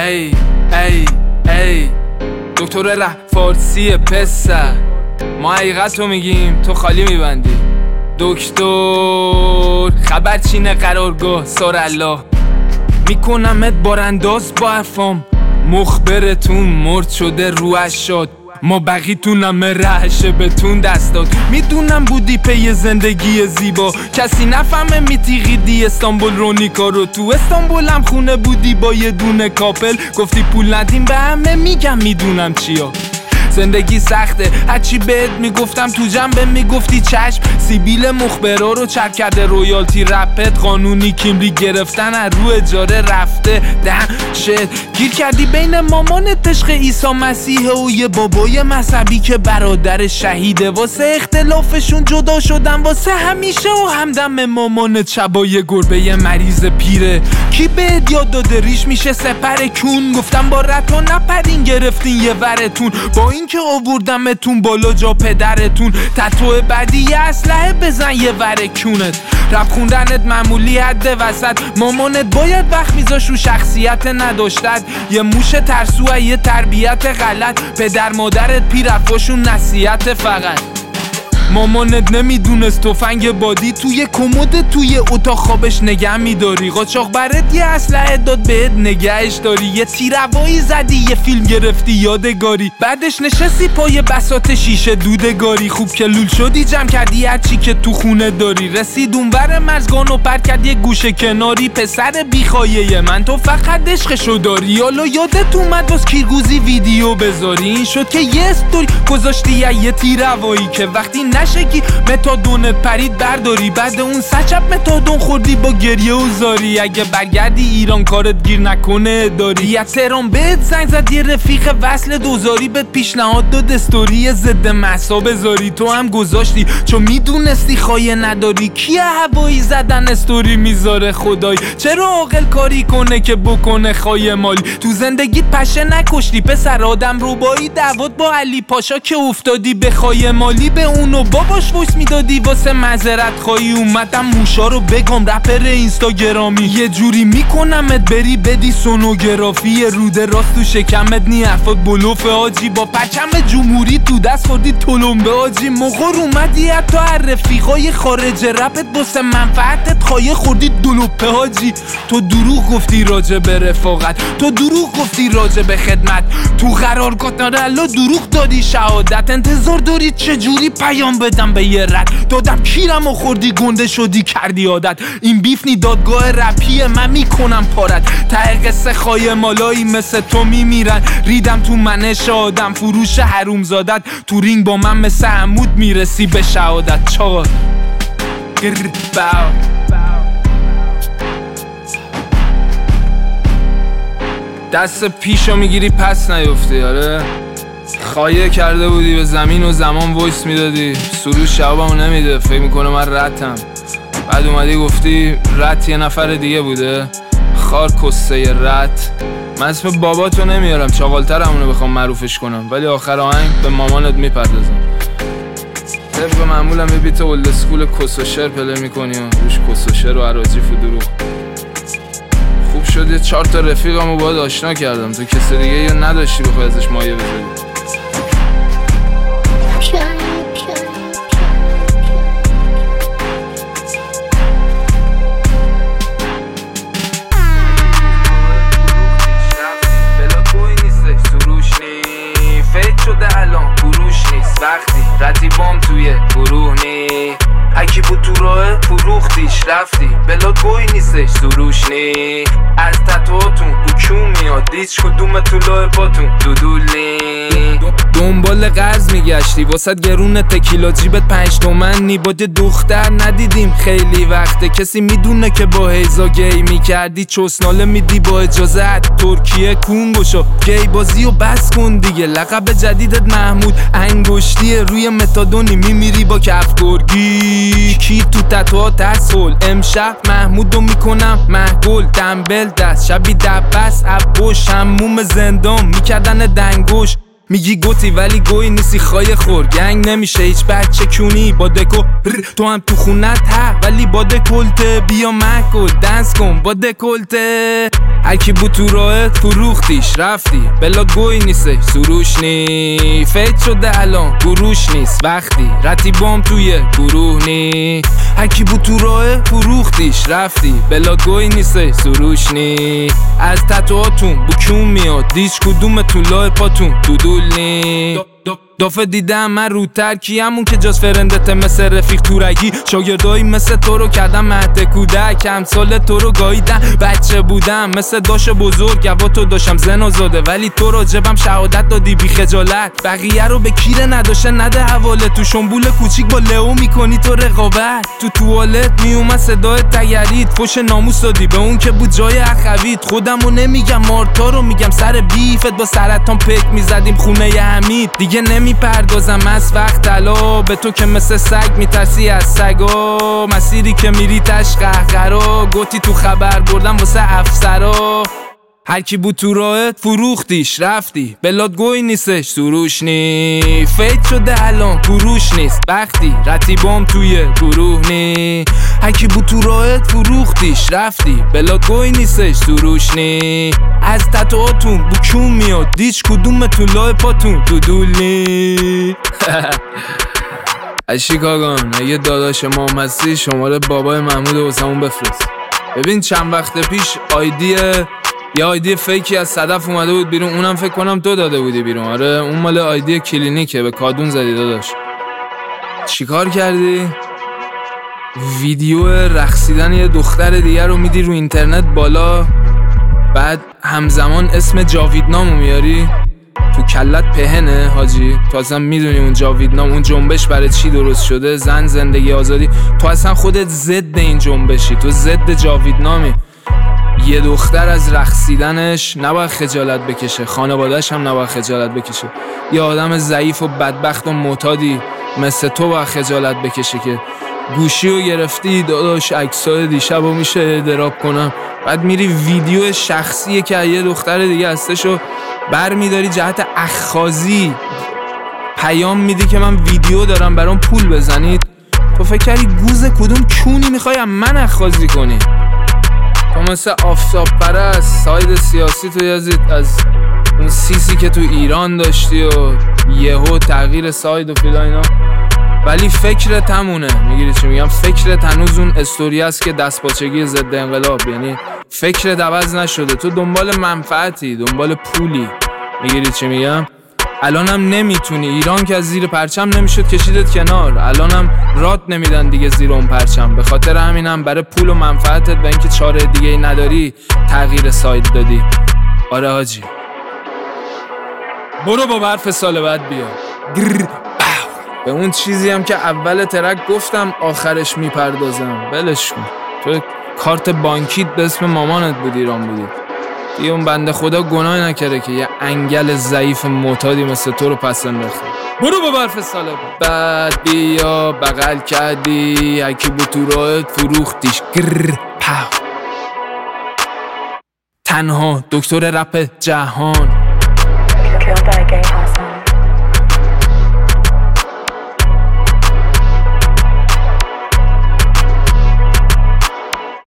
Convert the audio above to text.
ای ای ای دکتر ره فارسی پسر، ما حقیقت رو میگیم تو خالی میبندی. دکتر خبرچین قرارگاه سارالله، میکنمت بارانداز با حرفام. مخبرتون مرد شده روش شد، ما بقیتونم رهشه بتون دست داد. میدونم بودی پی زندگی زیبا، کسی نفهمه میتیقیدی استانبول رو نیکارو. تو استانبولم خونه بودی با یه دونه کاپل، گفتی پول ندیم به همه، میگم میدونم چیا. زندگی سخته هرچی بهت میگفتم تو جنبه میگفتی چشم. سیبیل مخبرا رو چرک کرده، رویالتی رپت قانونی کیمری گرفتن از رو اجاره رفته. شت گیر کردی بین مامانت عشق عیسی مسیح و یه بابای مذهبی که برادر شهیده. واسه اختلافشون جدا شدن واسه همیشه و همدم مامانت شبای گربه یه مریض پیره. کی بهت یاد داده ریش میشه سپر کون؟ گفتم با رتا نپرین گرفتین یه ورتون، با این که آوردمتون بالا جا پدرتون. تتو بعدی یه اسلحه بزن یه ورکونت. رپ خوندنت معمولی حد وسط، مامانت باید وقت میذاش رو شخصیت نداشتت. یه موش ترسو یه تربیت غلط، پدر مادرت پیرفاشون نصیحت فقط. مامانت نمیدونست تفنگ بادی توی کمد توی اتاق خوابش نگه میداری. قاچاق برات یه اسلحه داد بهت نگهش داری. یه تیروایی زدی یه فیلم گرفتی یادگاری، بعدش نشستی پای بساط شیشه دودگاری. خوب که لول شدی جمع کردی هرچی که تو خونه داری. رسید اونور مرزگان و پر کرد یه گوشه کناری. پسر بیخایه من تو فقط عشقشو داری. حالا یادت اومد واس کیرگوزی ویدیو بذاری. این شد که یه استوری گذاشتی یه تیروایی که وقتی نشگی متادونت پرید برداری. بعد اون سچپ متادون خوردی با گریه و زاری. اگه برگردی ایران کارت گیر نکنه داری. یه تهران بهت زنگ زد یه رفیق وصل دوزاری، بهت پیشنهاد داد استوری ضد مهسا بذاری. تو هم گذاشتی چون میدونستی خایه نداری. کیه هوایی زدن استوری میذاره خدای؟ چرا عاقل کاری کنه که بکنه خایه مالی؟ تو زندگیت پشه نکشتی پسر آدم ربایی. دعوت با علی پاشا که افتادی به خایه مالی. به اونو باباش وایس میدادی واسه معذرت خواهی. اومدم موشا رو بگم رپر اینستاگرامی. یه جوری میکنمت بری بدی سونوگرافی. روده راست تو شکمت نی حرفات بلوف آجی. با پرچم جمهوری تو دست خوردی تلمبه آجی. مغر اومدی حتی رفیقای خارج رپت واسه منفعتت خایه خوردی دلوپه آجی. تو دروغ گفتی راجع به رفاقت، تو دروغ گفتی راجع به خدمت. تو قرارگاه الله دروغ دادی شهادت. انتظار داری چجوری پیام بدم به یه رد؟ دادم کیرم و خوردی گنده شدی کردی عادت. این بیف نی دادگاه رپیه من میکنم پارت. ته قصه خایه مالایی مثل تو میمیرن. ریدم تو منش آدم فروش حروم زادت. تو رینگ با من مثل عمود میرسی به شهادت. چاقا دست پیشو میگیری پس نیفتی. آره خایه کرده بودی به زمین و زمان وایس میدادی. سروش جوابمو نمیده، فکر میکنه من رتم. بعد اومدی گفتی رت یه نفر دیگه بوده. خار کسته رت. من اسم باباتو نمیارم، چاقالتر همونو بخوام معروفش کنم، ولی آخر آهنگ به مامانت میپردازم. طبق معمولم یه بیت اولد اسکول کس و شعر پله میکنی و روش کس و شعر و عراجیف و دروغ. خوب شد یه 4 تا رفیقمو باید آشنا کردم. تو کسی دیگه یا نداشتی بخوای ازش مایه بذاری. وقتی رتیبام توی گروه نی، اکی بود تو راه فروختیش رفتی. بلا گوی نیستش سروش نی. از تتواتون بکون میاد دیچ کدوم تو لاه پاتون دودول نی. دنبال قرض میگشتی واسد گرون تکیلا جیبت 5 تومن نی. با دختر ندیدیم خیلی وقته، کسی میدونه که با هیزا گی میکردی. چسناله میدی با اجازه ترکیه کونگوشو گی بازی و بس کن دیگه. لقب جدیدت محمود انگشتیه، روی متادونی میمیری با کف گرگی. کی تو تتوها تسهل امشب محمودو میکنم محگول. دنبل دست شبی دبست عبوش هموم زندان میکردن دنگوش. میگی گوتی ولی گوی نیستی خای خور. گنگ نمیشه هیچ بچه کونی با دکو تو هم تو خونت ها ولی با دکلته. بیا محکل دنس کن با دکلته. هرکی بود تو راهت فروختیش رفتی بلاد گوی نیسته سروش نی فیت شده الان گروش نیست وقتی رتیبام توی گروه نی هرکی بود تو راه فروختیش رفتی بلاد گوی نیسته سروش نی از تتوهاتون بکون میاد دیش کدوم تو لای پاتون دودول نی دافه دیدم من روتر کیمون که جاز فرندته مثل رفیق تورگی شاگردایی مثل تو رو کردم مهد کودک همسال تو رو گاییدم بچه بودم مثل داش بزرگ گوا تو داشتم زن و زاده ولی تو راجبم شهادت دادی بی خجالت بقیه رو به کیره نداشته نده حواله تو شنبول کوچیک با لئو میکنی تو رقابت تو توالت میومد صدای تگرید فوش ناموس دادی به اون که بود جای اخوید خودمو نمیگم مارتا رو میگم سر بیفت با سرطان پک میزدیم خونه حمید دیگه میپردازم از وقت طلا به تو که مثل سگ میترسی از سگا مسیری که میری تش قهقرا گوتی تو خبر بردم واسه افسرا هرکی بود تو راهت فروختیش رفتی بلاد گوی نیستش سروش نی فیت شده الان گروش نیست وقتی رتیبام توی گروه نی هرکی بود تو راهت فروختیش رفتی بلاد گوی نیستش سروش نی از تتوهاتون بکون میاد دیش کدوم تو لای پاتون دودول نی از شیکاگون اگه داداش ما هستی شماره بابای محمود واسمون بفرست ببین چند وقت پیش یه آیدی فیکی از صدف اومده بود بیرون اونم فکر کنم تو داده بودی بیرون آره اون مال آیدی کلینیکه به کادون زدی داداش چیکار کردی؟ ویدیو رقصیدن یه دختر دیگر رو میدی رو اینترنت بالا بعد همزمان اسم جاویدنامو میاری تو کلت پهنه حاجی تو اصلا میدونی اون جاویدنام اون جنبش برای چی درست شده زن زندگی آزادی تو اصلا خودت ضد این جنبشی تو ضد جاویدنامی یه دختر از رقصیدنش نباید خجالت بکشه خانواده‌اش هم نباید خجالت بکشه یه آدم ضعیف و بدبخت و معتادی مثل تو باید خجالت بکشه که گوشی رو گرفتی داداش عکسای دیشبو میشه دراپ کنم بعد میری ویدیو شخصیه که یه دختر دیگه هستشو بر میداری جهت اخخازی پیام میدی که من ویدیو دارم برام پول بزنید تو فکر کردی گوز کدوم کونی میخوای من اخخازی کنی تو مثل آفتاب پرست ساید سیاسی تو یزید از اون سیسی که تو ایران داشتی و یهو تغییر ساید و فیلا اینا ولی فکرت همونه میگیری چی میگم فکرت هنوز اون استوری است که دستپاچگی ضد انقلاب یعنی فکرت عوض نشده تو دنبال منفعتی دنبال پولی میگیری چی میگم الانم نمیتونی ایران که از زیر پرچم نمیشد کشیدت کنار الانم رات نمیدن دیگه زیر اون پرچم به خاطر همینم برای پول و منفعتت و اینکه چاره دیگه ای نداری تغییر ساید دادی آره حاجی برو با برف سال بعد بیا به اون چیزی هم که اول ترک گفتم آخرش میپردازم ولش کن تو کارت بانکیت به اسم مامانت بود ایران بودی دیگه اون بنده خدا گناه نکرده که یه انگل ضعیف معتادی مثل تو رو پس انداخته برو با برف ساله بعد بیا بغل کردی هرکی بود تو راهت فروختیش تنها دکتر رپ جهان